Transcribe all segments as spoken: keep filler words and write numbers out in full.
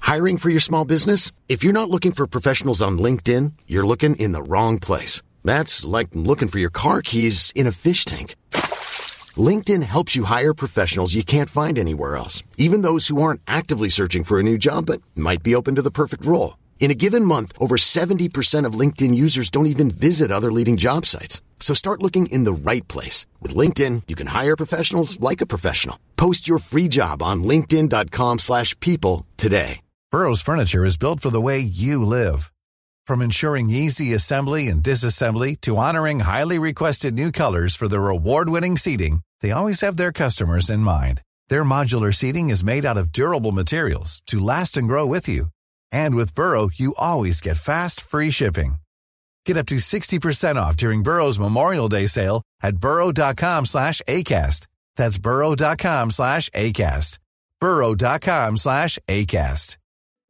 Hiring for your small business? If you're not looking for professionals on LinkedIn, you're looking in the wrong place. That's like looking for your car keys in a fish tank. LinkedIn helps you hire professionals you can't find anywhere else, even those who aren't actively searching for a new job but might be open to the perfect role. In a given month, over seventy percent of LinkedIn users don't even visit other leading job sites. So start looking in the right place. With LinkedIn, you can hire professionals like a professional. Post your free job on linkedin.com slash people today. Burrow's furniture is built for the way you live. From ensuring easy assembly and disassembly to honoring highly requested new colors for their award-winning seating, they always have their customers in mind. Their modular seating is made out of durable materials to last and grow with you. And with Burrow, you always get fast, free shipping. Get up to sixty percent off during Burrow's Memorial Day sale at burrow.com slash ACAST. That's burrow.com slash ACAST. burrow.com slash ACAST.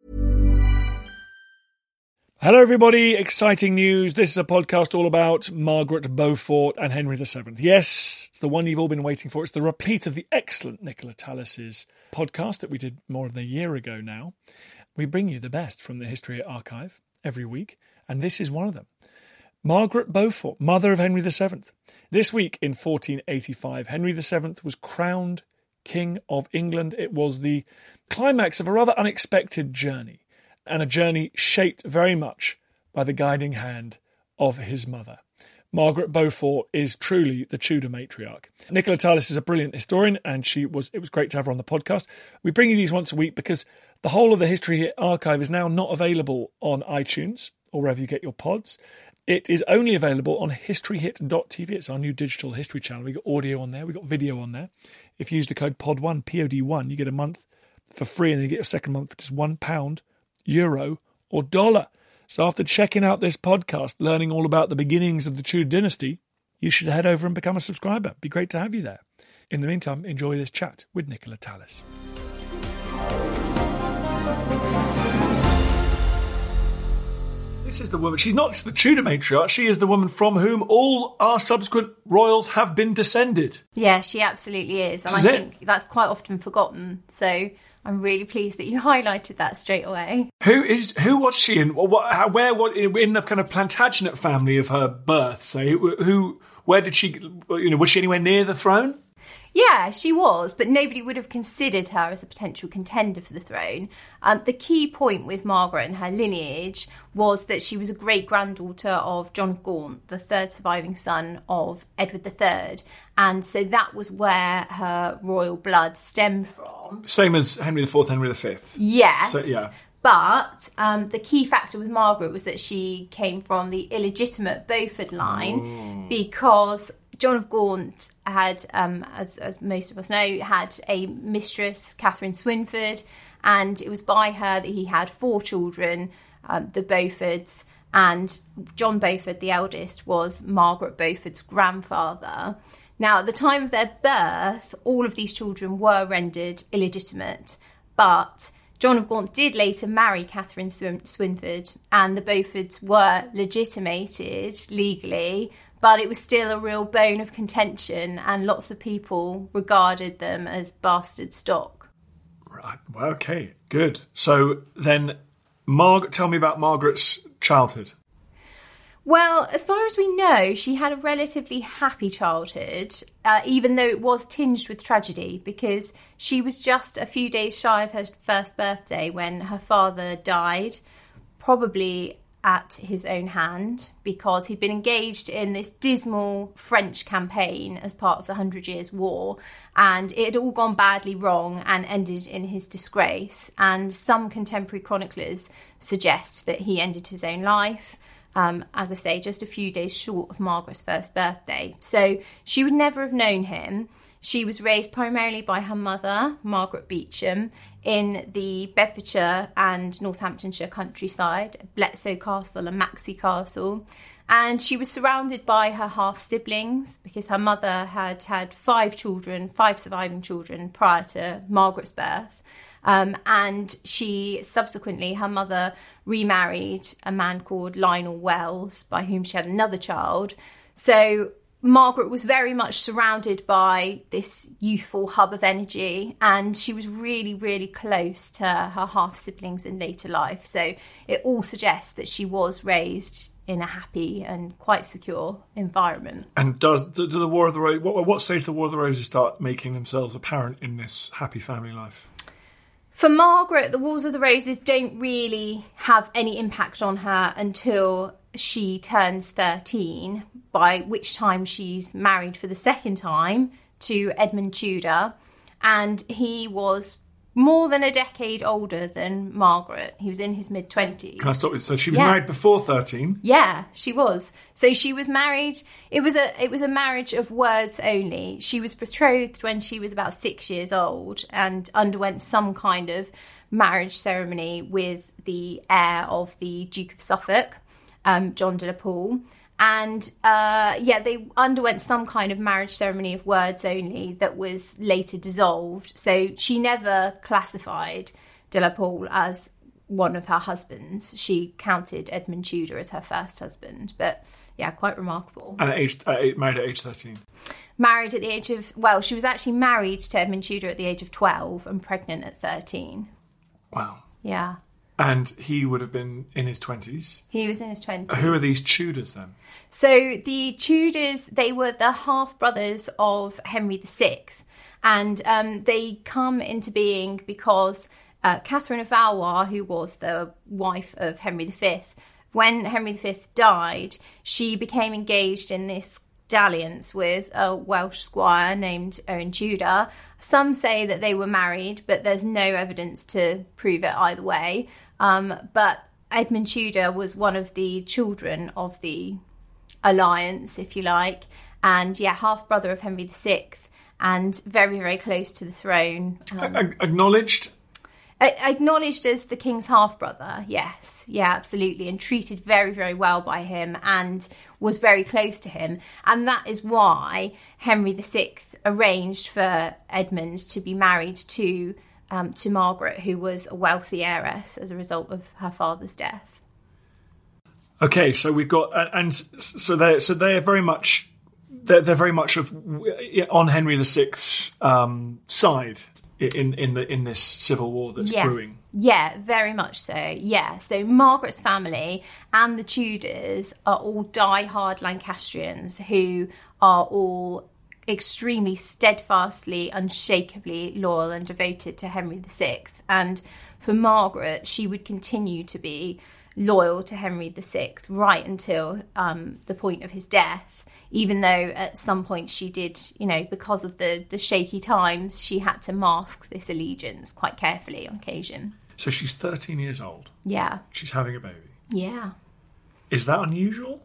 Hello everybody, exciting news. This is a podcast all about Margaret Beaufort and Henry the seventh. Yes, it's the one you've all been waiting for. It's the repeat of the excellent Nicola Tallis's podcast that we did more than a year ago now. We bring you the best from the History Archive every week, and this is one of them. Margaret Beaufort, mother of Henry the seventh. This week in fourteen eighty-five, Henry the seventh was crowned King of England. It was the climax of a rather unexpected journey, and a journey shaped very much by the guiding hand of his mother. Margaret Beaufort is truly the Tudor matriarch. Nicola Tallis is a brilliant historian, and she was. It was great to have her on the podcast. We bring you these once a week because the whole of the History Hit archive is now not available on iTunes or wherever you get your pods. It is only available on history hit dot t v. It's our new digital history channel. We've got audio on there. We've got video on there. If you use the code P O D one, P O D one, you get a month for free, and then you get a second month for just one pound, euro, or dollar. So after checking out this podcast, learning all about the beginnings of the Tudor dynasty, you should head over and become a subscriber. It'd be great to have you there. In the meantime, enjoy this chat with Nicola Tallis. This is the woman. She's not just the Tudor matriarch. She is the woman from whom all our subsequent royals have been descended. Yeah, she absolutely is. And This I is think that's quite often forgotten. So I'm really pleased that you highlighted that straight away. Who is who was she in? What, how, where? What in the kind of Plantagenet family of her birth? So who, who? Where did she? You know, was she anywhere near the throne? Yeah, she was, but nobody would have considered her as a potential contender for the throne. Um, the key point with Margaret and her lineage was that she was a great-granddaughter of John of Gaunt, the third surviving son of Edward the Third. And so that was where her royal blood stemmed from. Same as Henry the Fourth, Henry the Fifth. Yes. So, yeah. But um, the key factor with Margaret was that she came from the illegitimate Beaufort line mm. because John of Gaunt had, um, as, as most of us know, had a mistress, Catherine Swynford, and it was by her that he had four children, um, the Beauforts, and John Beaufort, the eldest, was Margaret Beaufort's grandfather. Now, at the time of their birth, all of these children were rendered illegitimate, but John of Gaunt did later marry Catherine Swynford, and the Beauforts were legitimated legally, but it was still a real bone of contention, and lots of people regarded them as bastard stock. Right. Well, okay, good. So then, Margaret, tell me about Margaret's childhood. Well, as far as we know, she had a relatively happy childhood, uh, even though it was tinged with tragedy, because she was just a few days shy of her first birthday when her father died, probably at his own hand, because he'd been engaged in this dismal French campaign as part of the Hundred Years' War, and it had all gone badly wrong and ended in his disgrace. And some contemporary chroniclers suggest that he ended his own life. Um, as I say, just a few days short of Margaret's first birthday. So she would never have known him. She was raised primarily by her mother, Margaret Beauchamp, in the Bedfordshire and Northamptonshire countryside, Bletsoe Castle and Maxey Castle. And she was surrounded by her half-siblings because her mother had had five children, five surviving children prior to Margaret's birth. Um, and she subsequently, her mother remarried a man called Lionel Wells, by whom she had another child. So Margaret was very much surrounded by this youthful hub of energy, and she was really, really close to her half-siblings in later life. So it all suggests that she was raised in a happy and quite secure environment. And does do, do the War of the Roses, what, what stage do the War of the Roses start making themselves apparent in this happy family life? For Margaret, the Wars of the Roses don't really have any impact on her until she turns thirteen, by which time she's married for the second time to Edmund Tudor, and he was more than a decade older than Margaret. He was in his mid-twenties. Can I stop you? So she was Yeah. married before thirteen? Yeah, she was. So she was married. It was a it was a marriage of words only. She was betrothed when she was about six years old and underwent some kind of marriage ceremony with the heir of the Duke of Suffolk, um, John de la Pole. And uh, yeah, they underwent some kind of marriage ceremony of words only that was later dissolved. So she never classified de la Pole as one of her husbands. She counted Edmund Tudor as her first husband. But yeah, quite remarkable. And at age, uh, married at age thirteen? Married at the age of, well, she was actually married to Edmund Tudor at the age of twelve and pregnant at thirteen. Wow. Yeah. And he would have been in his twenties? He was in his twenties. Who are these Tudors then? So the Tudors, they were the half-brothers of Henry the Sixth. And um, they come into being because uh, Catherine of Valois, who was the wife of Henry the Fifth, when Henry the Fifth died, she became engaged in this dalliance with a Welsh squire named Owen Tudor. Some say that they were married, but there's no evidence to prove it either way. Um, but Edmund Tudor was one of the children of the alliance, if you like, and yeah, half brother of Henry the Sixth, and very, very close to the throne. Um, A- acknowledged? Acknowledged as the king's half-brother, yes. Yeah, absolutely. And treated very, very well by him and was very close to him. And that is why Henry the Sixth arranged for Edmund to be married to um, to Margaret, who was a wealthy heiress as a result of her father's death. Okay, so we've got... And so they're, so they're very much... They're, they're very much of on Henry the Sixth's um, side in in the in this civil war that's yeah. brewing. Yeah, very much so. Yeah, so Margaret's family and the Tudors are all die-hard Lancastrians who are all extremely steadfastly, unshakably loyal and devoted to Henry the Sixth. And for Margaret, she would continue to be loyal to Henry the Sixth right until um, the point of his death. Even though at some point she did, you know, because of the, the shaky times, she had to mask this allegiance quite carefully on occasion. So she's thirteen years old. Yeah. She's having a baby. Yeah. Is that unusual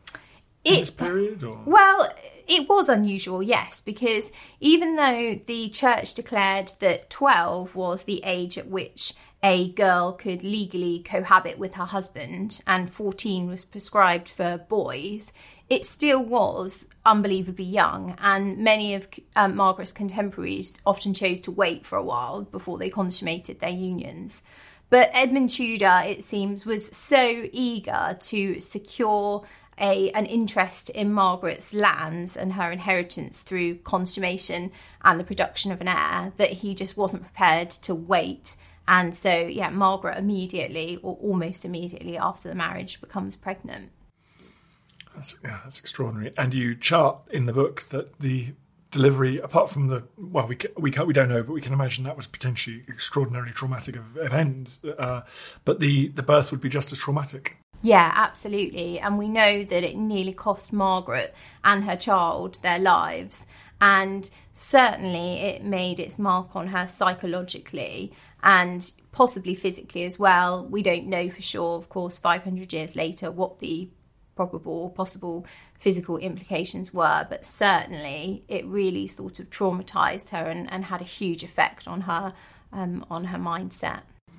in It, this period? Or? Well, it was unusual, yes, because even though the church declared that twelve was the age at which a girl could legally cohabit with her husband and fourteen was prescribed for boys, it still was unbelievably young, and many of um, Margaret's contemporaries often chose to wait for a while before they consummated their unions. But Edmund Tudor, it seems, was so eager to secure a an interest in Margaret's lands and her inheritance through consummation and the production of an heir that he just wasn't prepared to wait. And so, yeah, Margaret immediately, or almost immediately after the marriage, becomes pregnant. That's, yeah, that's extraordinary. And you chart in the book that the delivery, apart from the, well, we we can't, we don't know, but we can imagine that was potentially extraordinarily traumatic event. Uh, but the, the birth would be just as traumatic. Yeah, absolutely. And we know that it nearly cost Margaret and her child their lives. And certainly it made its mark on her psychologically and possibly physically as well. We don't know for sure, of course, five hundred years later, what the probable or possible physical implications were, but certainly it really sort of traumatized her and, and had a huge effect on her um, on her mindset.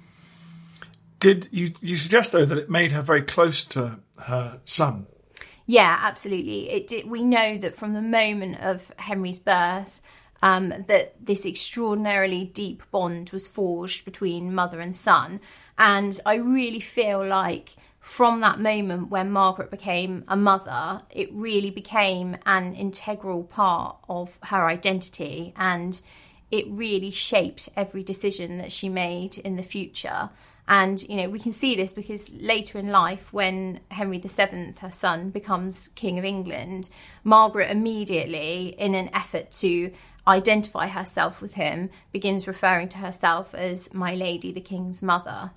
Did you you suggest though that it made her very close to her son? Yeah, absolutely. It did. We know that from the moment of Henry's birth, um, that this extraordinarily deep bond was forged between mother and son, and I really feel like from that moment when Margaret became a mother, it really became an integral part of her identity, and it really shaped every decision that she made in the future. And, you know, we can see this because later in life, when Henry the Seventh, her son, becomes King of England, Margaret immediately, in an effort to identify herself with him, begins referring to herself as my lady, the King's mother.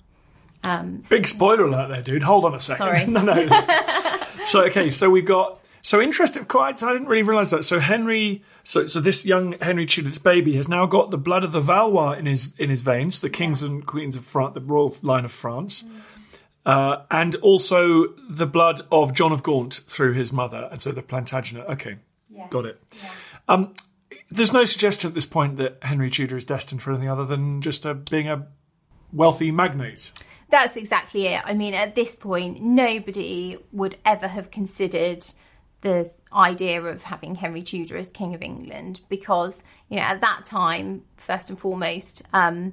Um, so, Big spoiler alert there, dude. Hold on a second. Sorry. no, no. So, okay, so we've got... So interesting, quite, I didn't really realise that. So Henry, so so this young Henry Tudor, this baby, has now got the blood of the Valois in his in his veins, the kings yeah. and queens of France, the royal line of France, mm. uh, and also the blood of John of Gaunt through his mother, and so the Plantagenet. Okay, yes. got it. Yeah. Um, there's no suggestion at this point that Henry Tudor is destined for anything other than just a, being a wealthy magnate. That's exactly it. I mean, at this point, nobody would ever have considered the idea of having Henry Tudor as King of England because, you know, at that time, first and foremost, um,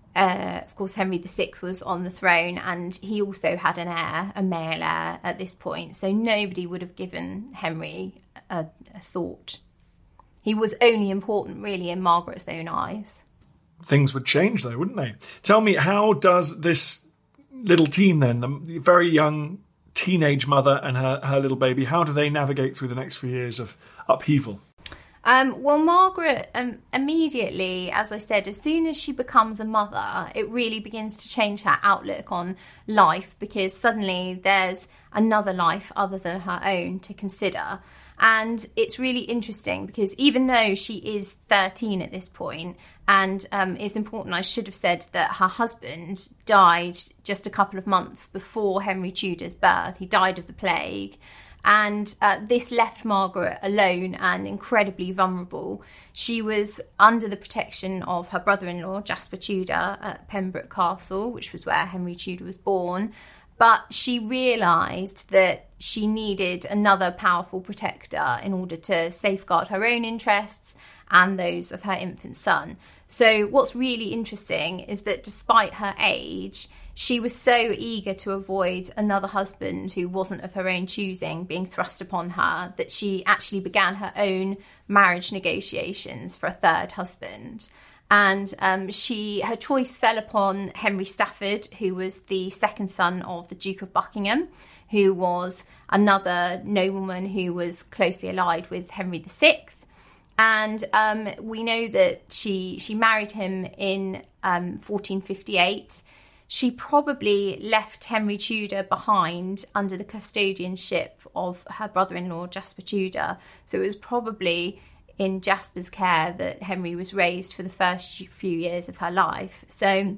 uh, of course, Henry the Sixth was on the throne, and he also had an heir, a male heir at this point. So nobody would have given Henry a, a thought. He was only important, really, in Margaret's own eyes. Things would change, though, wouldn't they? Tell me, how does this little team then, the very young teenage mother and her, her little baby, how do they navigate through the next few years of upheaval? Um, well, Margaret, um, immediately, as I said, as soon as she becomes a mother, it really begins to change her outlook on life, because suddenly there's another life other than her own to consider. And it's really interesting because even though she is thirteen at this point, and um, it's important, I should have said that her husband died just a couple of months before Henry Tudor's birth. He died of the plague. And uh, this left Margaret alone and incredibly vulnerable. She was under the protection of her brother-in-law, Jasper Tudor, at Pembroke Castle, which was where Henry Tudor was born. But she realised that she needed another powerful protector in order to safeguard her own interests and those of her infant son. So what's really interesting is that despite her age, she was so eager to avoid another husband who wasn't of her own choosing being thrust upon her that she actually began her own marriage negotiations for a third husband. And um, she, her choice fell upon Henry Stafford, who was the second son of the Duke of Buckingham, who was another nobleman who was closely allied with Henry the Sixth. And um, we know that she she married him in um, fourteen fifty-eight. She probably left Henry Tudor behind under the custodianship of her brother-in-law, Jasper Tudor. So it was probably in Jasper's care that Henry was raised for the first few years of her life. So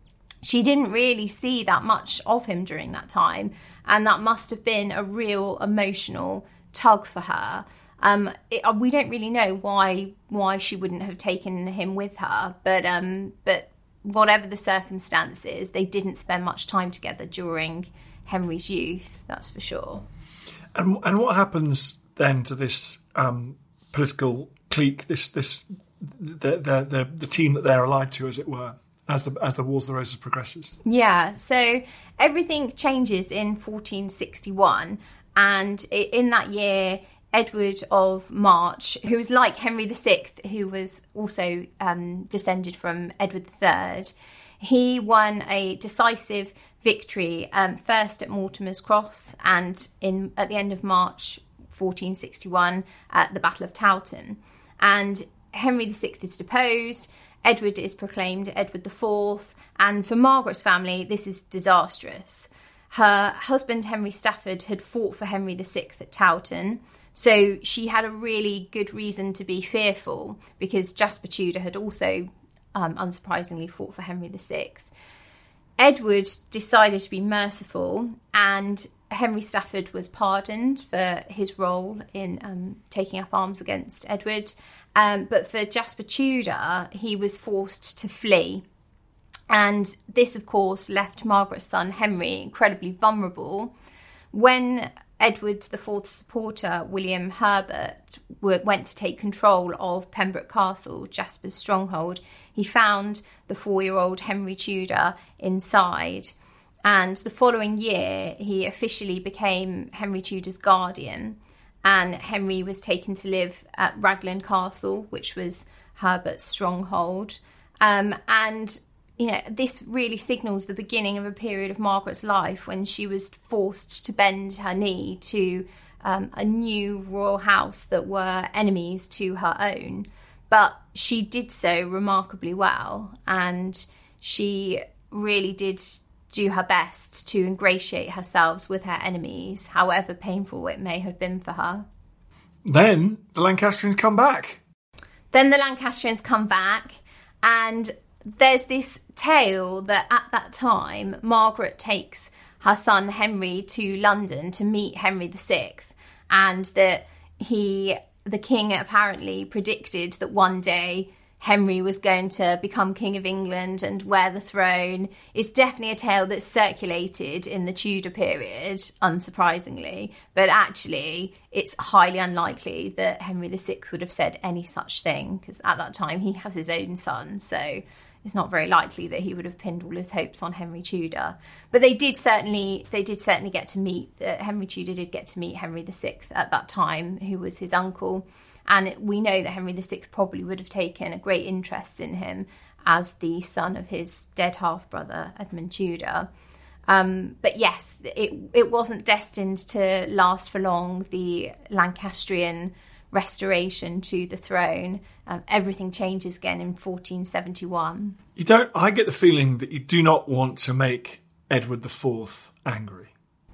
she didn't really see that much of him during that time, and that must have been a real emotional tug for her. Um, it, we don't really know why why she wouldn't have taken him with her, but um, but whatever the circumstances, they didn't spend much time together during Henry's youth, that's for sure. And and what happens then to this um, political clique, this this the, the the the team that they're allied to, as it were, as the as the Wars of the Roses progresses? Yeah, so everything changes in fourteen sixty-one, and in that year, Edward of March, who was like Henry the Sixth, who was also um, descended from Edward the Third, he won a decisive victory, um, first at Mortimer's Cross and in at the end of March fourteen sixty-one at the Battle of Towton. And Henry the Sixth is deposed, Edward is proclaimed Edward the Fourth, and for Margaret's family, this is disastrous. Her husband, Henry Stafford, had fought for Henry the Sixth at Towton, so she had a really good reason to be fearful because Jasper Tudor had also, um, unsurprisingly, fought for Henry the Sixth. Edward decided to be merciful, and Henry Stafford was pardoned for his role in um, taking up arms against Edward. Um, but for Jasper Tudor, he was forced to flee. And this, of course, left Margaret's son Henry incredibly vulnerable. When Edward the Fourth's supporter, William Herbert, went to take control of Pembroke Castle, Jasper's stronghold, he found the four-year-old Henry Tudor inside. And the following year, he officially became Henry Tudor's guardian, and Henry was taken to live at Raglan Castle, which was Herbert's stronghold. Um, and, you know, this really signals the beginning of a period of Margaret's life when she was forced to bend her knee to um, a new royal house that were enemies to her own. But she did so remarkably well, and she really did do her best to ingratiate herself with her enemies, however painful it may have been for her. Then the Lancastrians come back. Then the Lancastrians come back, and there's this tale that at that time, Margaret takes her son Henry to London to meet Henry the Sixth, and that he, the king, apparently predicted that one day Henry was going to become King of England and wear the throne. It's definitely a tale that's circulated in the Tudor period, unsurprisingly. But actually, it's highly unlikely that Henry the Sixth would have said any such thing, because at that time he has his own son. So it's not very likely that he would have pinned all his hopes on Henry Tudor. But they did certainly they did certainly get to meet, uh, Henry Tudor did get to meet Henry the Sixth at that time, who was his uncle. And we know that Henry the Sixth probably would have taken a great interest in him as the son of his dead half-brother, Edmund Tudor. Um, but yes, it it wasn't destined to last for long, the Lancastrian restoration to the throne. Um, everything changes again in fourteen seventy-one. You don't. I get the feeling that you do not want to make Edward the Fourth angry.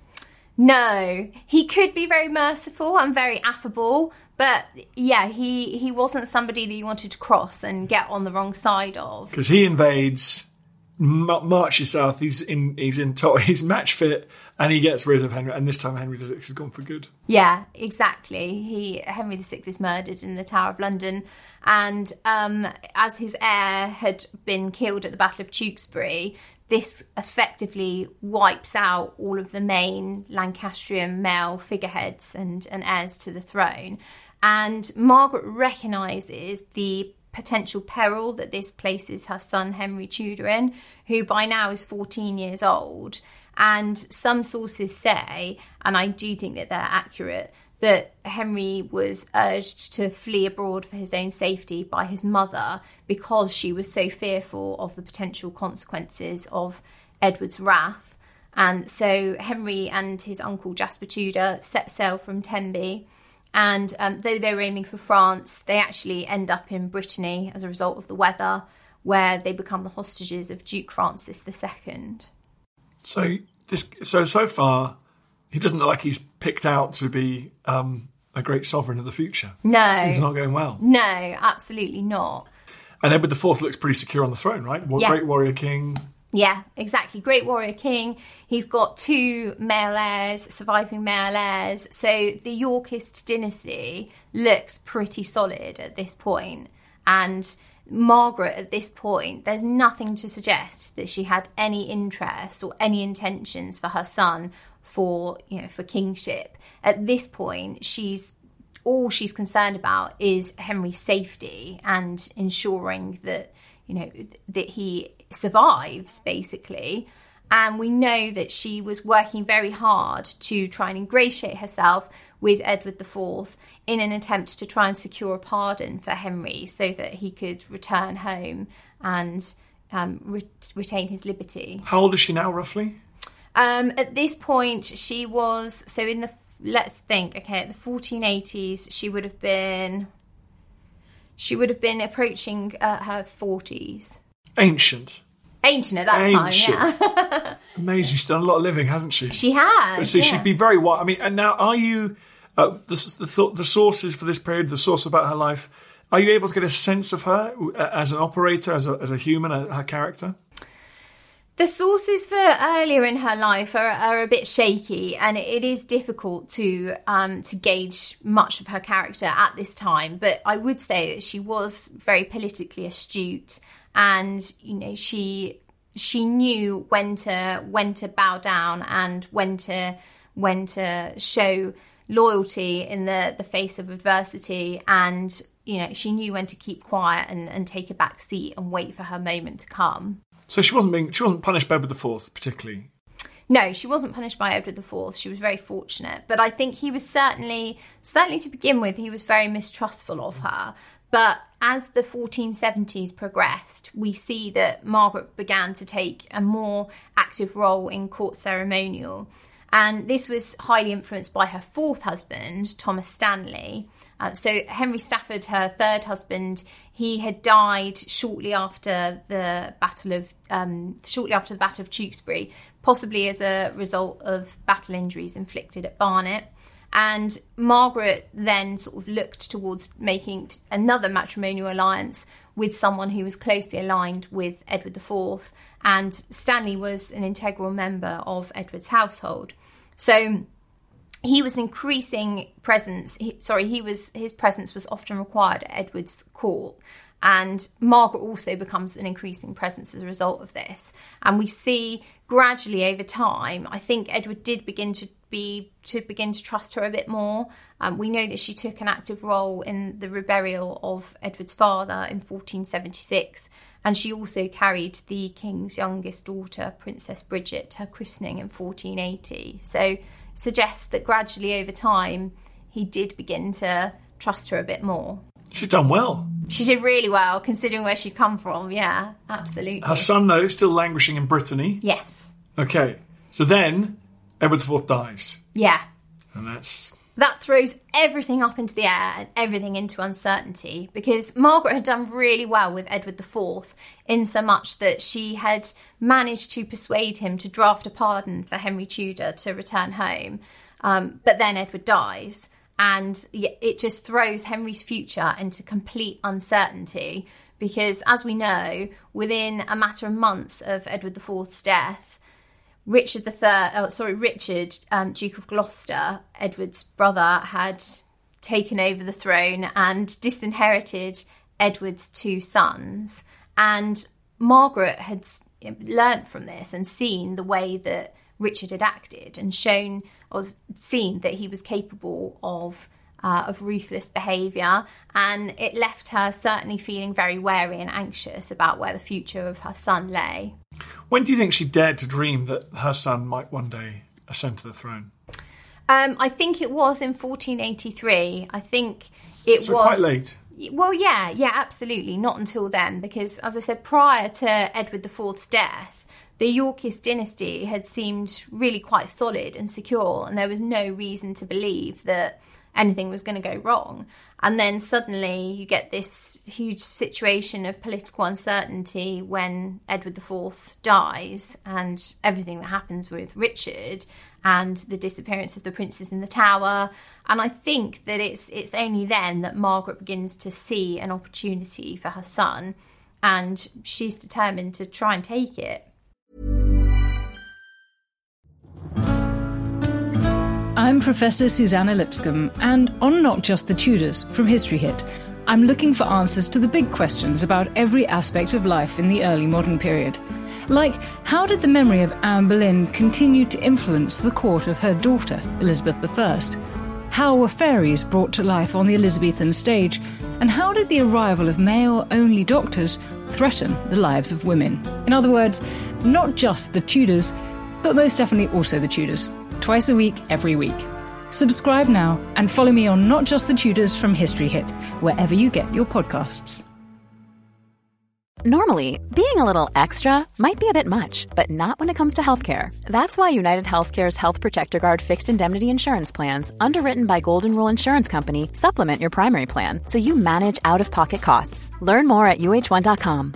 No, he could be very merciful and very affable, but yeah, he, he wasn't somebody that you wanted to cross and get on the wrong side of. Because he invades, m- marches south, he's in, he's in top, he's match fit, and he gets rid of Henry. And this time, Henry the Sixth has gone for good. Yeah, exactly. He Henry the Sixth is murdered in the Tower of London, and um, as his heir had been killed at the Battle of Tewkesbury, this effectively wipes out all of the main Lancastrian male figureheads and, and heirs to the throne. And Margaret recognises the potential peril that this places her son Henry Tudor in, who by now is fourteen years old. And some sources say, and I do think that they're accurate, that Henry was urged to flee abroad for his own safety by his mother because she was so fearful of the potential consequences of Edward's wrath. And so Henry and his uncle Jasper Tudor set sail from Tenby. And um, though they were aiming for France, they actually end up in Brittany as a result of the weather, where they become the hostages of Duke Francis the Second. So this, so so far, he doesn't look like he's picked out to be um, a great sovereign of the future. No. Things are not going well. No, absolutely not. And Edward the Fourth looks pretty secure on the throne, right? What Yeah. Great warrior king. Yeah, exactly. Great warrior king. He's got two male heirs, surviving male heirs. So the Yorkist dynasty looks pretty solid at this point. And Margaret, at this point, there's nothing to suggest that she had any interest or any intentions for her son for, you know, for kingship. At this point, she's all she's concerned about is Henry's safety and ensuring that, you know, that he survives, basically. And we know that she was working very hard to try and ingratiate herself with Edward the Fourth in an attempt to try and secure a pardon for Henry so that he could return home and um, re- retain his liberty. How old is she now, roughly? Um, at this point, she was, so in the, let's think, okay, at the fourteen eighties, she would have been, she would have been approaching uh, her forties. Ancient. Ancient at that Ancient. time, yeah. Amazing. She's done a lot of living, hasn't she? She has. So yeah. she'd be very wise. I mean, and now are you, uh, the, the, the sources for this period, the source about her life, are you able to get a sense of her as an operator, as a, as a human, her character? The sources for earlier in her life are, are a bit shaky, and it is difficult to um, to gauge much of her character at this time. But I would say that she was very politically astute, and you know she she knew when to when to bow down and when to when to show loyalty in the, the face of adversity, and you know she knew when to keep quiet and, and take a back seat and wait for her moment to come. So she wasn't being, she wasn't punished by Edward the Fourth particularly. No, she wasn't punished by Edward the Fourth. She was very fortunate. But I think he was certainly, certainly to begin with, he was very mistrustful of her. But as the fourteen seventies progressed, we see that Margaret began to take a more active role in court ceremonial. And this was highly influenced by her fourth husband, Thomas Stanley. Uh, so Henry Stafford, her third husband, he had died shortly after the battle of um, shortly after the Battle of Tewkesbury, possibly as a result of battle injuries inflicted at Barnet. And Margaret then sort of looked towards making another matrimonial alliance with someone who was closely aligned with Edward the Fourth. And Stanley was an integral member of Edward's household. So he was an increasing presence. He, sorry, he was his presence was often required at Edward's court. And Margaret also becomes an increasing presence as a result of this. And we see gradually over time, I think Edward did begin to be to begin to trust her a bit more. Um, we know that she took an active role in the reburial of Edward's father in fourteen seventy-six. And she also carried the king's youngest daughter, Princess Bridget, to her christening in fourteen eighty. So suggests that gradually over time, he did begin to trust her a bit more. She's done well. She did really well, considering where she'd come from. Yeah, absolutely. Her son, though, still languishing in Brittany. Yes. Okay, so then Edward the Fourth dies. Yeah. And that's... That throws everything up into the air and everything into uncertainty, because Margaret had done really well with Edward the Fourth in so much that she had managed to persuade him to draft a pardon for Henry Tudor to return home. Um, but then Edward dies, and it just throws Henry's future into complete uncertainty, because, as we know, within a matter of months of Edward the Fourth's death, Richard the Third, oh, sorry, Richard, um, Duke of Gloucester, Edward's brother, had taken over the throne and disinherited Edward's two sons. And Margaret had learnt from this and seen the way that Richard had acted, and shown or seen that he was capable of uh, of ruthless behaviour. And it left her certainly feeling very wary and anxious about where the future of her son lay. When do you think she dared to dream that her son might one day ascend to the throne? Um, I think it was in fourteen eighty-three. I think it so was... quite late. Well, yeah, yeah, absolutely. Not until then, because, as I said, prior to Edward the Fourth's death, the Yorkist dynasty had seemed really quite solid and secure, and there was no reason to believe that anything was going to go wrong. And then suddenly you get this huge situation of political uncertainty when Edward the Fourth dies, and everything that happens with Richard and the disappearance of the princes in the Tower. And I think that it's it's only then that Margaret begins to see an opportunity for her son, and she's determined to try and take it. I'm Professor Susanna Lipscomb, and on Not Just the Tudors from History Hit, I'm looking for answers to the big questions about every aspect of life in the early modern period. Like, how did the memory of Anne Boleyn continue to influence the court of her daughter, Elizabeth the First? How were fairies brought to life on the Elizabethan stage? And how did the arrival of male-only doctors threaten the lives of women? In other words, not just the Tudors, but most definitely also the Tudors. Twice a week, every week. Subscribe now and follow me on Not Just the Tudors from History Hit, wherever you get your podcasts. Normally, being a little extra might be a bit much, but not when it comes to healthcare. That's why United Healthcare's Health Protector Guard fixed indemnity insurance plans, underwritten by Golden Rule Insurance Company, supplement your primary plan so you manage out-of-pocket costs. Learn more at U H one dot com.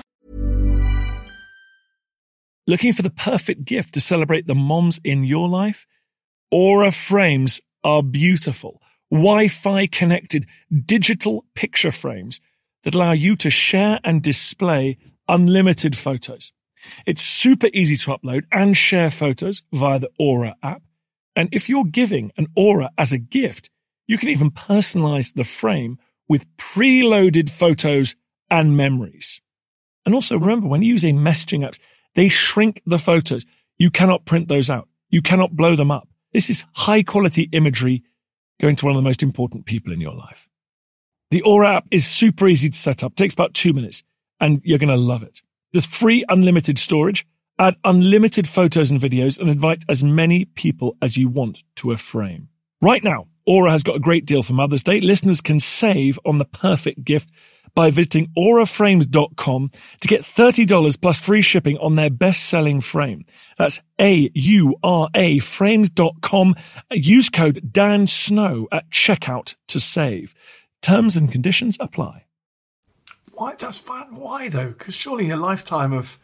Looking for the perfect gift to celebrate the moms in your life? Aura frames are beautiful, Wi-Fi connected digital picture frames that allow you to share and display unlimited photos. It's super easy to upload and share photos via the Aura app. And if you're giving an Aura as a gift, you can even personalize the frame with preloaded photos and memories. And also remember, when using messaging apps, they shrink the photos. You cannot print those out. You cannot blow them up. This is high-quality imagery going to one of the most important people in your life. The Aura app is super easy to set up. It takes about two minutes, and you're going to love it. There's free unlimited storage, Add unlimited photos and videos and invite as many people as you want to a frame. Right now, Aura has got a great deal for Mother's Day. Listeners can save on the perfect gift by visiting aura frames dot com to get thirty dollars plus free shipping on their best-selling frame. That's A U R A frames dot com. Use code Dan Snow at checkout to save. Terms and conditions apply. Why? That's fine. Why, though? Because surely a lifetime of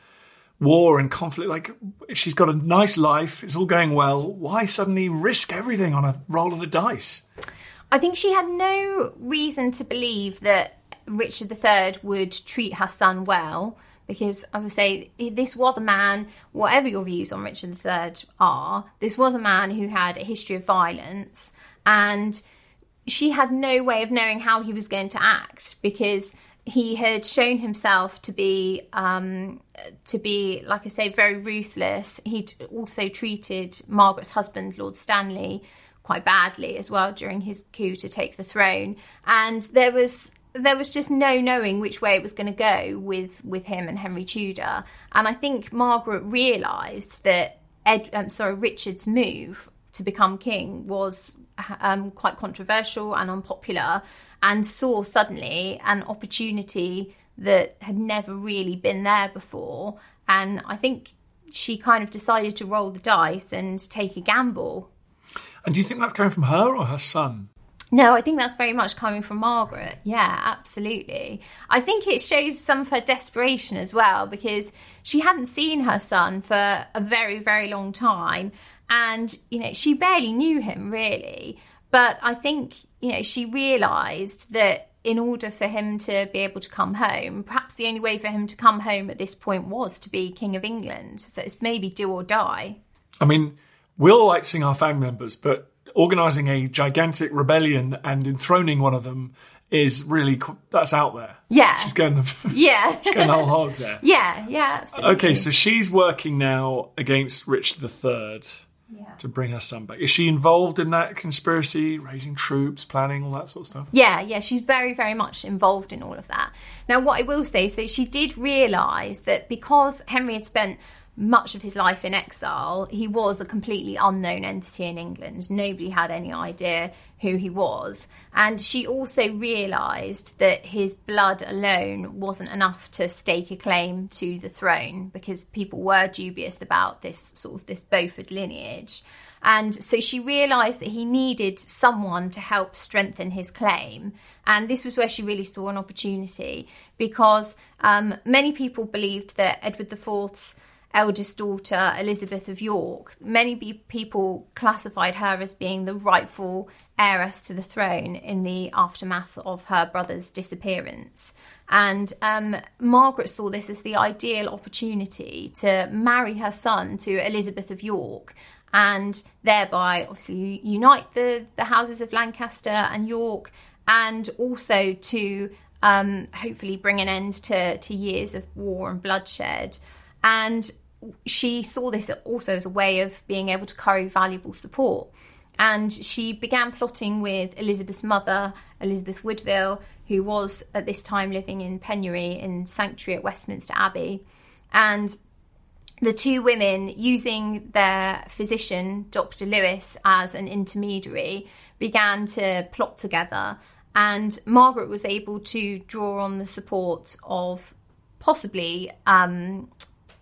war and conflict, like, she's got a nice life, it's all going well. Why suddenly risk everything on a roll of the dice? I think she had no reason to believe that Richard the Third would treat her son well, because, as I say, this was a man, whatever your views on Richard the Third are, this was a man who had a history of violence, and she had no way of knowing how he was going to act, because he had shown himself to be, um, to be, like I say, very ruthless. He'd also treated Margaret's husband, Lord Stanley, quite badly as well during his coup to take the throne, and there was there was just no knowing which way it was going to go with with him and Henry Tudor. And I think Margaret realised that Ed, um, sorry, Richard's move to become king was um, quite controversial and unpopular, and saw suddenly an opportunity that had never really been there before. And I think she kind of decided to roll the dice and take a gamble. And do you think that's coming from her or her son? No, I think that's very much coming from Margaret. Yeah, absolutely. I think it shows some of her desperation as well, because she hadn't seen her son for a very, very long time. And, you know, she barely knew him, really. But I think, you know, she realised that in order for him to be able to come home, perhaps the only way for him to come home at this point was to be King of England. So it's maybe do or die. I mean, we all like seeing our family members, but organising a gigantic rebellion and enthroning one of them is really, that's out there. Yeah. She's going the, yeah. she's going the whole hog there. Yeah, yeah, absolutely. Okay, so she's working now against Richard the Third. Yeah. To bring her son back. Is she involved in that conspiracy, raising troops, planning, all that sort of stuff? Yeah, yeah, she's very, very much involved in all of that. Now, what I will say is that she did realise that because Henry had spent much of his life in exile, he was a completely unknown entity in England. Nobody had any idea who he was. And she also realised that his blood alone wasn't enough to stake a claim to the throne, because people were dubious about this sort of this Beaufort lineage. And so she realised that he needed someone to help strengthen his claim. And this was where she really saw an opportunity, because um, many people believed that Edward the Fourth's eldest daughter, Elizabeth of York, many people classified her as being the rightful heiress to the throne in the aftermath of her brother's disappearance. And um, Margaret saw this as the ideal opportunity to marry her son to Elizabeth of York, and thereby obviously unite the, the houses of Lancaster and York, and also to um, hopefully bring an end to, to years of war and bloodshed. And she saw this also as a way of being able to curry valuable support. And she began plotting with Elizabeth's mother, Elizabeth Woodville, who was at this time living in penury in sanctuary at Westminster Abbey. And the two women, using their physician, Doctor Lewis, as an intermediary, began to plot together. And Margaret was able to draw on the support of possibly... Um,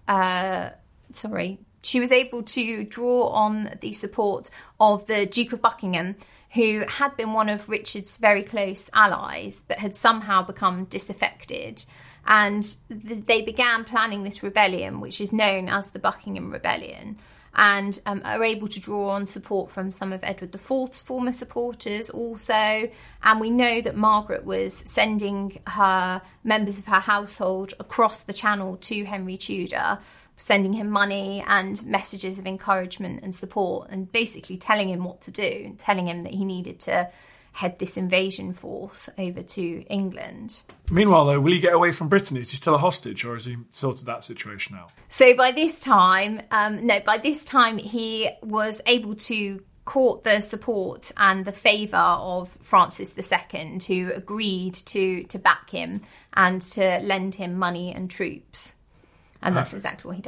Uh, sorry, she was able to draw on the support of the Duke of Buckingham, who had been one of Richard's very close allies, but had somehow become disaffected. And th- they began planning this rebellion, which is known as the Buckingham Rebellion, and um, are able to draw on support from some of Edward the Fourth's former supporters also. And we know that Margaret was sending her members of her household across the channel to Henry Tudor, sending him money and messages of encouragement and support, and basically telling him what to do, telling him that he needed to head this invasion force over to England. Meanwhile, though, will he get away from Britain? Is he still a hostage, or has he sorted that situation out? So by this time, um, no, by this time he was able to court the support and the favour of Francis the Second, who agreed to, to back him and to lend him money and troops. And Perfect. That's exactly what he does.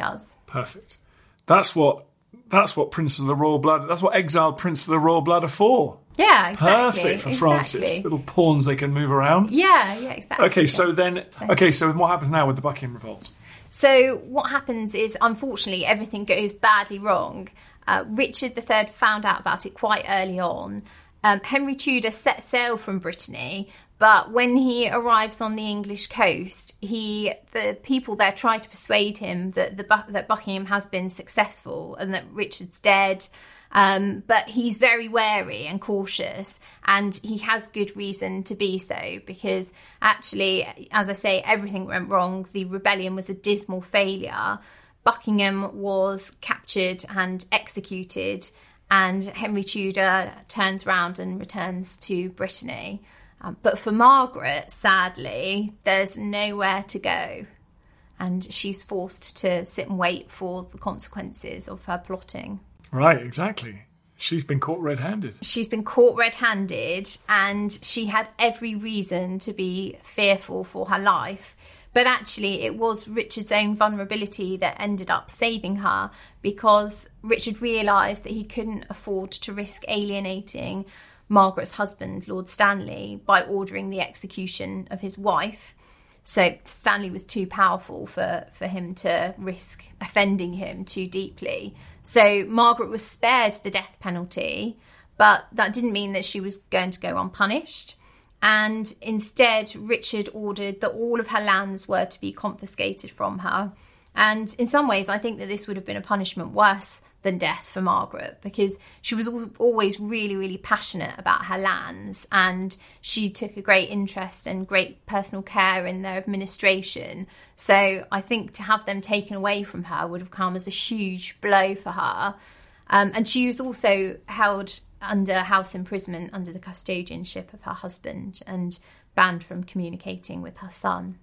Perfect. That's what that's what princes of the royal blood. That's what exiled princes of the royal blood are for. Yeah, exactly. Perfect for exactly. Francis. Little pawns they can move around. Yeah, yeah, exactly. Okay, so then, okay, so what happens now with the Buckingham revolt? So what happens is, unfortunately, everything goes badly wrong. Uh, Richard the Third found out about it quite early on. Um, Henry Tudor set sail from Brittany, but when he arrives on the English coast, he the people there try to persuade him that the that Buckingham has been successful and that Richard's dead. Um, but he's very wary and cautious, and he has good reason to be so, because actually, as I say, everything went wrong. The rebellion was a dismal failure. Buckingham was captured and executed, and Henry Tudor turns round and returns to Brittany. Um, but for Margaret, sadly, there's nowhere to go, and she's forced to sit and wait for the consequences of her plotting. Right, exactly. She's been caught red-handed. She's been caught red-handed, and she had every reason to be fearful for her life. But actually, it was Richard's own vulnerability that ended up saving her, because Richard realised that he couldn't afford to risk alienating Margaret's husband, Lord Stanley, by ordering the execution of his wife. So Stanley was too powerful for, for him to risk offending him too deeply. So Margaret was spared the death penalty, but that didn't mean that she was going to go unpunished. And instead, Richard ordered that all of her lands were to be confiscated from her. And in some ways, I think that this would have been a punishment worse than death for Margaret, because she was always really, really passionate about her lands, and she took a great interest and great personal care in their administration. So I think to have them taken away from her would have come as a huge blow for her. Um, and she was also held under house imprisonment under the custodianship of her husband and banned from communicating with her son.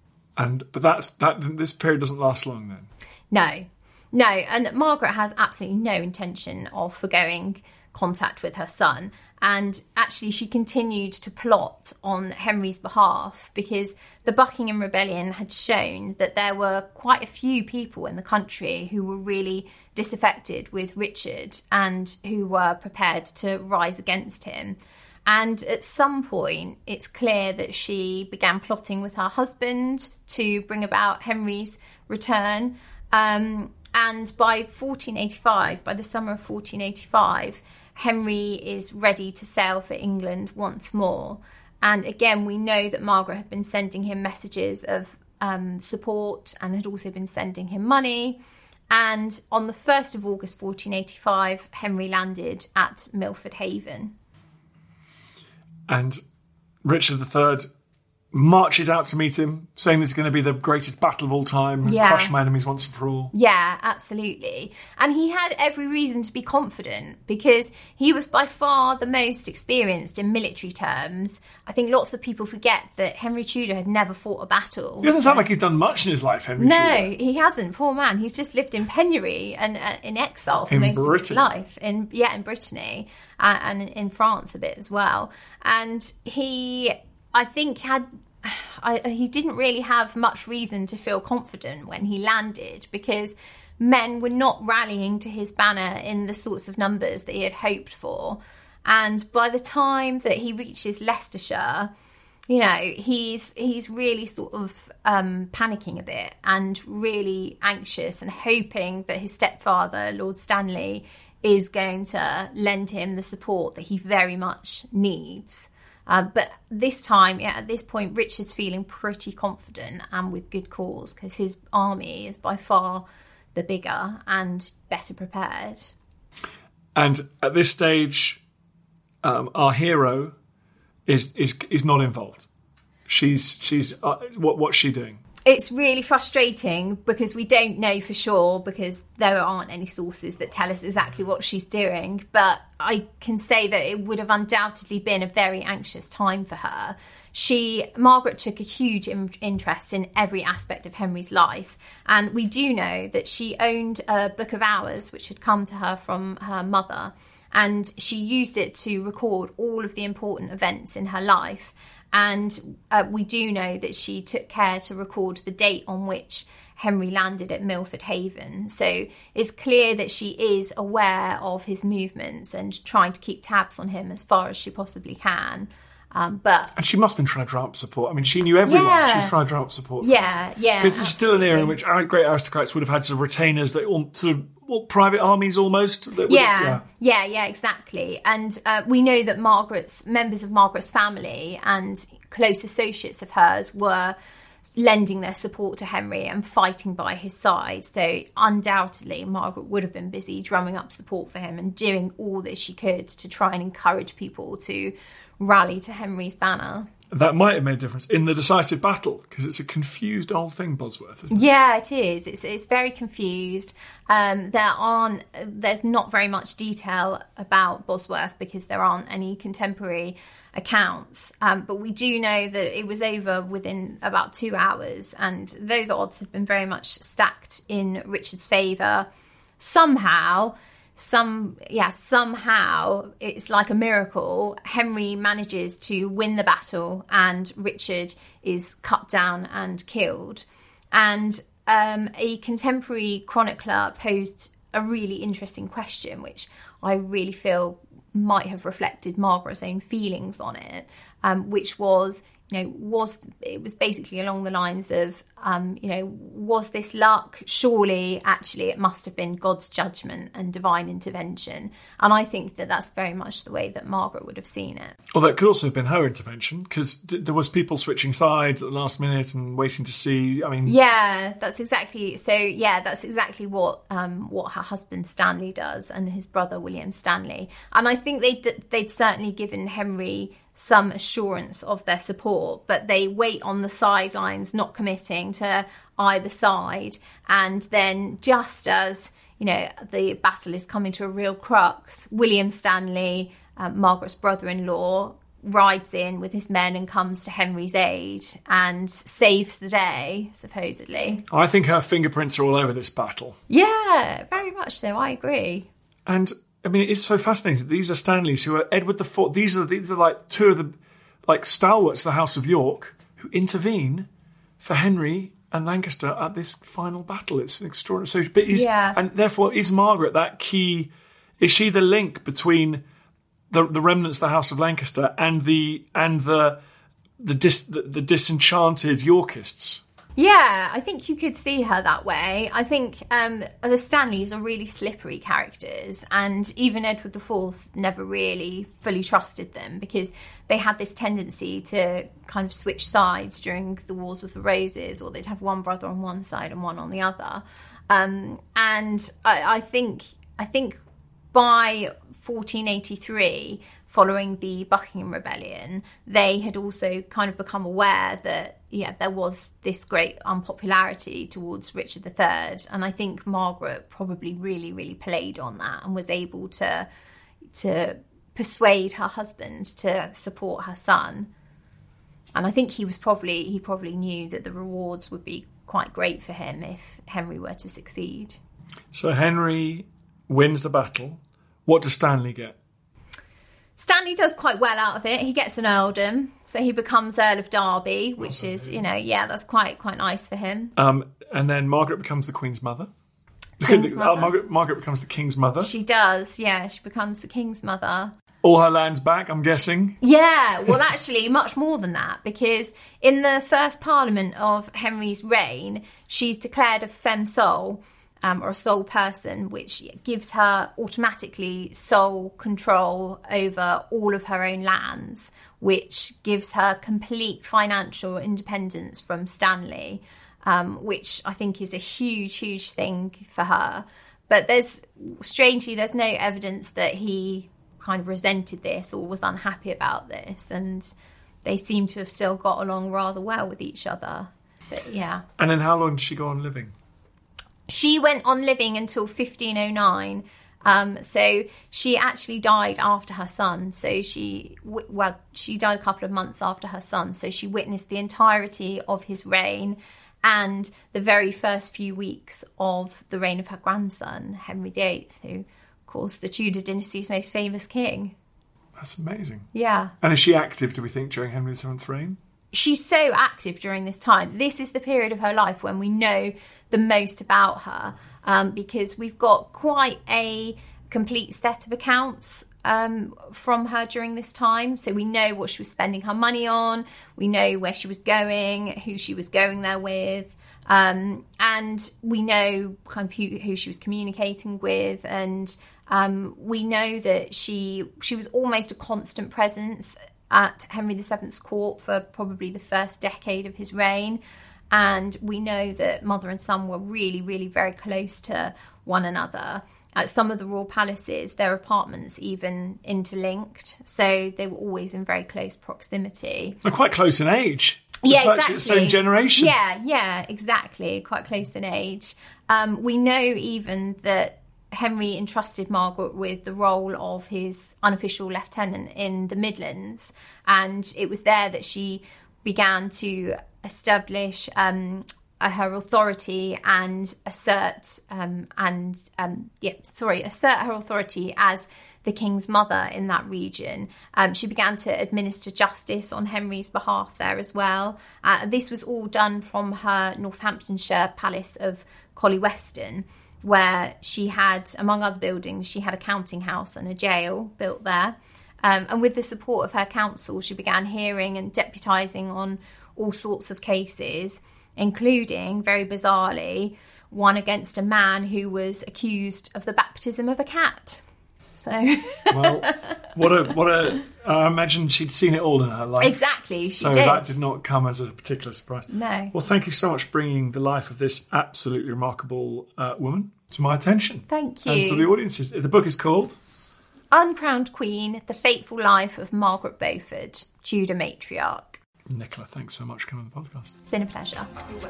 And but that's that. This period doesn't last long then. No. No, and Margaret has absolutely no intention of forgoing contact with her son. And actually, she continued to plot on Henry's behalf, because the Buckingham Rebellion had shown that there were quite a few people in the country who were really disaffected with Richard and who were prepared to rise against him. And at some point, it's clear that she began plotting with her husband to bring about Henry's return. Um, and by fourteen eighty-five, by the summer of fourteen eighty-five, Henry is ready to sail for England once more. And again, we know that Margaret had been sending him messages of um, support and had also been sending him money. And on the first of August fourteen eighty-five, Henry landed at Milford Haven. And Richard the Third marches out to meet him, saying this is going to be the greatest battle of all time, yeah. crush my enemies once and for all. Yeah, absolutely. And he had every reason to be confident, because he was by far the most experienced in military terms. I think lots of people forget that Henry Tudor had never fought a battle. He doesn't sound like he's done much in his life, Henry no, Tudor. No, he hasn't. Poor man. He's just lived in penury and uh, in exile for in most Britain. of his life. In Yeah, in Brittany uh, and in France a bit as well. And he... I think had I, he didn't really have much reason to feel confident when he landed, because men were not rallying to his banner in the sorts of numbers that he had hoped for. And by the time that he reaches Leicestershire, you know, he's he's really sort of um, panicking a bit and really anxious and hoping that his stepfather, Lord Stanley, is going to lend him the support that he very much needs. Uh, but this time, yeah, at this point, Richard's feeling pretty confident, and with good cause, because his army is by far the bigger and better prepared. And at this stage, um, our hero is is is not involved. She's she's uh, what what's she doing? It's really frustrating, because we don't know for sure, because there aren't any sources that tell us exactly what she's doing. But I can say that it would have undoubtedly been a very anxious time for her. she, Margaret took a huge in, interest in every aspect of Henry's life. And we do know that she owned a book of hours, which had come to her from her mother. And she used it to record all of the important events in her life. And uh, we do know that she took care to record the date on which Henry landed at Milford Haven. So it's clear that she is aware of his movements and trying to keep tabs on him as far as she possibly can. Um, but and she must have been trying to drum up support. I mean, she knew everyone. Yeah. She was trying to drum up support. Yeah, yeah. Because it's still an era in which great aristocrats would have had sort of retainers that all sort of well, private armies almost. That would yeah, have, yeah, yeah, yeah, exactly. And uh, we know that Margaret's members of Margaret's family and close associates of hers were lending their support to Henry and fighting by his side. So undoubtedly, Margaret would have been busy drumming up support for him and doing all that she could to try and encourage people to rally to Henry's banner. That might have made a difference in the decisive battle, because it's a confused old thing, Bosworth, isn't it? Yeah, it is. It's it's very confused. Um, there aren't. There's not very much detail about Bosworth because there aren't any contemporary accounts. Um, but we do know that it was over within about two hours, and though the odds had been very much stacked in Richard's favour, somehow. Some, yeah, somehow it's like a miracle. Henry manages to win the battle and Richard is cut down and killed. And um, a contemporary chronicler posed a really interesting question, which I really feel might have reflected Margaret's own feelings on it, um, which was, you know, was it was basically along the lines of, um, you know, was this luck? Surely, actually, it must have been God's judgment and divine intervention. And I think that that's very much the way that Margaret would have seen it. Well, that could also have been her intervention, because d- there was people switching sides at the last minute and waiting to see. I mean, yeah, that's exactly. So, yeah, that's exactly what um, what her husband Stanley does, and his brother William Stanley. And I think they d- they'd certainly given Henry some assurance of their support, but they wait on the sidelines, not committing to either side. And then just as, you know, the battle is coming to a real crux, William Stanley, uh, Margaret's brother-in-law, rides in with his men and comes to Henry's aid and saves the day, supposedly. I think her fingerprints are all over this battle. Yeah, very much so. I agree. And I mean, it's so fascinating. These are Stanleys who are Edward the Fourth. These are these are like two of the like stalwarts of the House of York who intervene for Henry and Lancaster at this final battle. It's extraordinary. So, but is, yeah. and therefore, is Margaret that key? Is she the link between the the remnants of the House of Lancaster and the and the the dis, the, the disenchanted Yorkists? Yeah, I think you could see her that way. I think um, the Stanleys are really slippery characters, and even Edward the Fourth never really fully trusted them because they had this tendency to kind of switch sides during the Wars of the Roses, or they'd have one brother on one side and one on the other. Um, and I, I think I think by fourteen eighty-three, following the Buckingham Rebellion, they had also kind of become aware that, yeah, there was this great unpopularity towards Richard the Third. And I think Margaret probably really, really played on that and was able to to persuade her husband to support her son. And I think he was probably he probably knew that the rewards would be quite great for him if Henry were to succeed. So Henry wins the battle. What does Stanley get? Stanley does quite well out of it. He gets an earldom, so he becomes Earl of Derby, which oh, is, you know, yeah, that's quite quite nice for him. Um, and then Margaret becomes the Queen's mother. King's mother. Uh, Margaret, Margaret becomes the King's mother. She does, yeah, she becomes the King's mother. All her lands back, I'm guessing. Yeah, well, actually, much more than that, because in the first Parliament of Henry's reign, she's declared a femme sole, Um, or a sole person, which gives her automatically sole control over all of her own lands, which gives her complete financial independence from Stanley, um, which I think is a huge, huge thing for her. But there's, strangely, there's no evidence that he kind of resented this or was unhappy about this, and they seem to have still got along rather well with each other. But yeah. And then how long did she go on living? She went on living until fifteen oh nine, Um, so she actually died after her son. So she, well, she died a couple of months after her son. So she witnessed the entirety of his reign and the very first few weeks of the reign of her grandson, Henry the Eighth, who, of course, the Tudor dynasty's most famous king. That's amazing. Yeah. And is she active, do we think, during Henry the Seventh's reign? She's so active during this time. This is the period of her life when we know the most about her, um, because we've got quite a complete set of accounts um, from her during this time. So we know what she was spending her money on, we know where she was going, who she was going there with, um, and we know kind of who, who she was communicating with, and um, we know that she she was almost a constant presence at Henry the Seventh's court for probably the first decade of his reign. And we know that mother and son were really, really very close to one another. At some of the royal palaces, their apartments even interlinked. So they were always in very close proximity. They're quite close in age. Yeah, They're exactly. The same generation. Yeah, yeah, exactly. Quite close in age. Um, we know even that Henry entrusted Margaret with the role of his unofficial lieutenant in the Midlands. And it was there that she began to establish um, her authority and assert um, and um, yeah, sorry, assert her authority as the king's mother in that region. Um, she began to administer justice on Henry's behalf there as well. Uh, this was all done from her Northamptonshire palace of Collyweston, where she had, among other buildings, she had a counting house and a jail built there. Um, and with the support of her council, she began hearing and deputising on all sorts of cases, including, very bizarrely, one against a man who was accused of the baptism of a cat. So, well, what a what a! I imagine she'd seen it all in her life. Exactly, she so did. So that did not come as a particular surprise. No. Well, thank you so much for bringing the life of this absolutely remarkable uh, woman to my attention. Thank you. And to the audiences. The book is called Uncrowned Queen: The Fateful Life of Margaret Beaufort, Tudor Matriarch. Nicola, thanks so much for coming on the podcast. It's been a pleasure.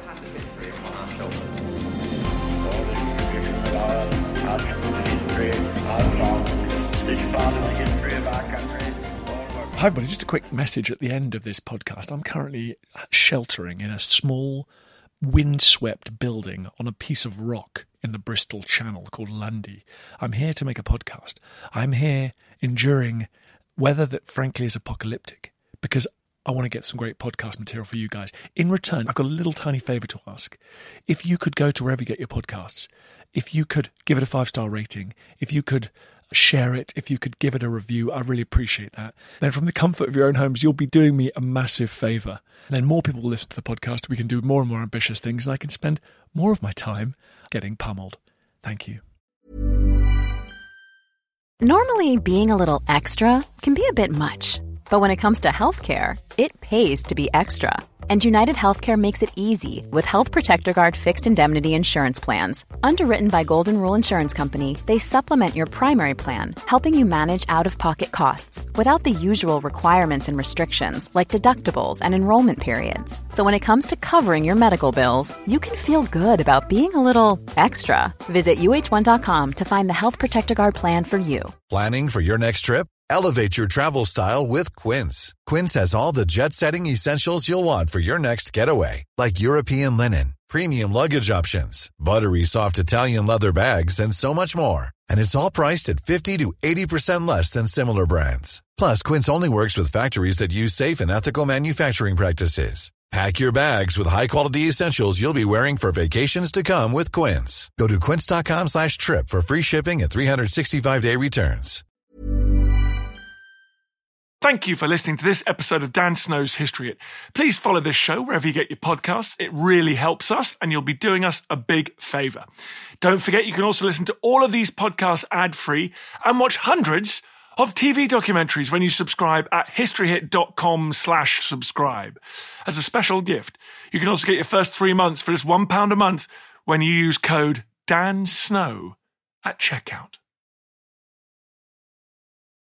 Hi everybody, just a quick message at the end of this podcast. I'm currently sheltering in a small windswept building on a piece of rock in the Bristol Channel called Lundy. I'm here to make a podcast. I'm here enduring weather that frankly is apocalyptic because I want to get some great podcast material for you guys. In return, I've got a little tiny favour to ask. If you could go to wherever you get your podcasts, if you could give it a five-star rating, if you could share it, if you could give it a review, I really appreciate that. Then from the comfort of your own homes, you'll be doing me a massive favour. Then more people will listen to the podcast, we can do more and more ambitious things, and I can spend more of my time getting pummeled. Thank you. Normally, being a little extra can be a bit much. But when it comes to healthcare, it pays to be extra. And United Healthcare makes it easy with Health Protector Guard fixed indemnity insurance plans. Underwritten by Golden Rule Insurance Company, they supplement your primary plan, helping you manage out-of-pocket costs without the usual requirements and restrictions like deductibles and enrollment periods. So when it comes to covering your medical bills, you can feel good about being a little extra. Visit U H one dot com to find the Health Protector Guard plan for you. Planning for your next trip? Elevate your travel style with Quince. Quince has all the jet-setting essentials you'll want for your next getaway, like European linen, premium luggage options, buttery soft Italian leather bags, and so much more. And it's all priced at fifty to eighty percent less than similar brands. Plus, Quince only works with factories that use safe and ethical manufacturing practices. Pack your bags with high-quality essentials you'll be wearing for vacations to come with Quince. Go to quince.com slash trip for free shipping and three sixty-five day returns. Thank you for listening to this episode of Dan Snow's History Hit. Please follow this show wherever you get your podcasts. It really helps us, and you'll be doing us a big favour. Don't forget, you can also listen to all of these podcasts ad-free and watch hundreds of T V documentaries when you subscribe at historyhit.com slash subscribe. As a special gift, you can also get your first three months for just one pound a month when you use code DANSNOW at checkout.